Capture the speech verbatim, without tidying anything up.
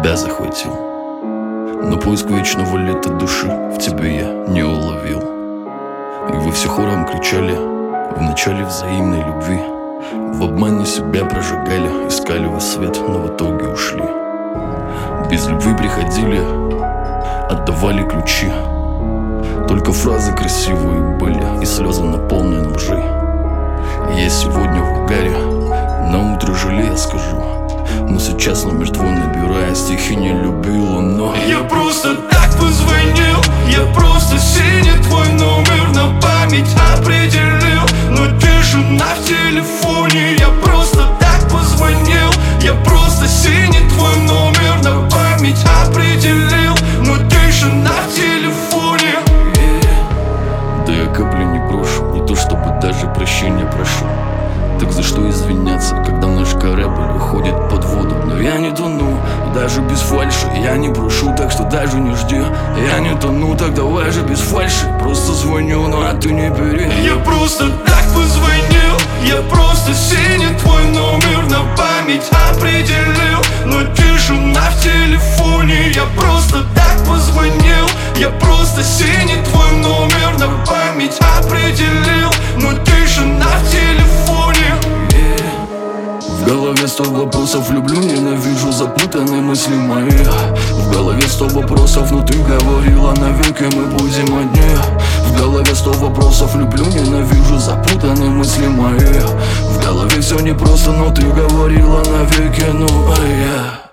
тебя захватил, но поиск вечного лета души в тебе я не уловил. И вы все хором кричали в начале взаимной любви, в обмане себя прожигали, искали вы свет, но в итоге ушли. Без любви приходили, отдавали ключи, только фразы красивые были и слезы наполнены лжи. Я сегодня в угаре, на утро жалея скажу, но сейчас номер твой набирая, стихи не любила, но я просто так позвонил, я просто синий твой номер на память определил, но тишина в телефоне. Я просто так позвонил, я просто синий твой номер на память определил, но тишина в телефоне. Да я капли не брошу, не то чтобы даже прощения прошу. Так за что извиняться, когда наш корабль уходит под воду? Но я не тону, даже без фальши, я не брошу, так что даже не жди. Я не тону, так давай же без фальши, просто звоню, ну а ты не бери. Я просто так позвонил, я просто синий твой номер на память определил, но тишина в телефоне. Я просто так позвонил, я просто синий твой номер на память определил, но тишина в телефоне. В голове сто вопросов, люблю, ненавижу, запутанные мысли мои. В голове сто вопросов, но ты говорила, навеки мы будем одни. В голове сто вопросов, люблю, ненавижу, запутанные мысли мои. В голове все непросто, но ты говорила, навеки, ну а я